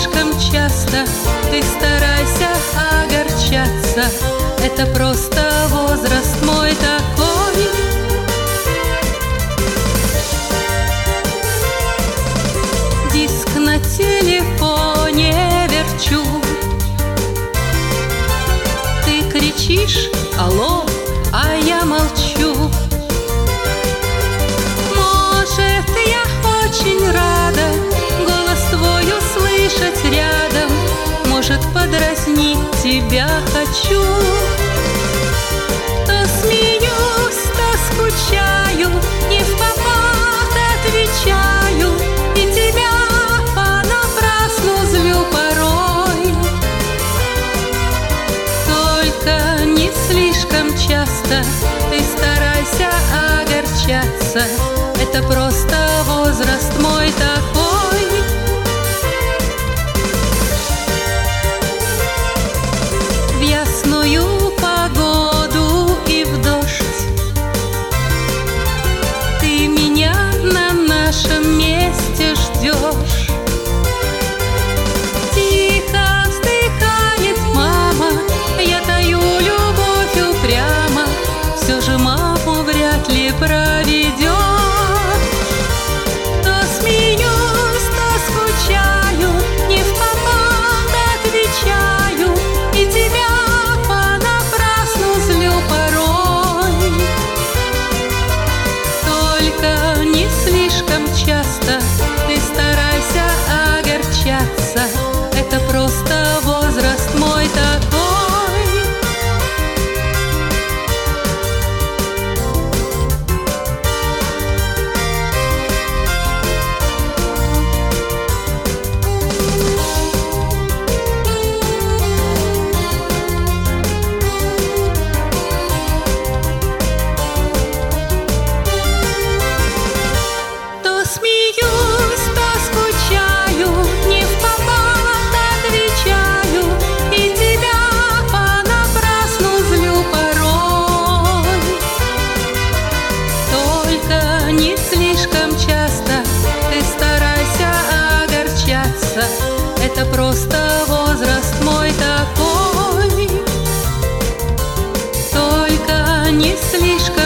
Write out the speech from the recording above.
слишком часто ты старайся огорчаться. Это просто возраст мой такой. Диск на телефоне верчу. Ты кричишь «Алло», а я молчу. Может, я очень рада голос твой услышать рядом. Может, подразнить тебя хочу. То смеюсь, то скучаю, не впопад отвечаю, и тебя понапрасну злю порой. Только не слишком часто ты старайся огорчаться. Это просто возраст мой такой. В ясную погоду и в дождь ты меня на нашем месте ждешь. Тихо вздыхает мама, я таю любовь упрямо. Все же маму вряд ли проведешь. То смеюсь, то скучаю, не впопад отвечаю, и тебя понапрасну злю порой. Только не слишком часто ты старайся огорчаться. Это просто возраст мой такой. То смеюсь, то скучаю, не впопад отвечаю, и тебя понапрасну злю порой. Только не слишком часто ты старайся огорчаться. Это просто возраст мой такой. Только не слишком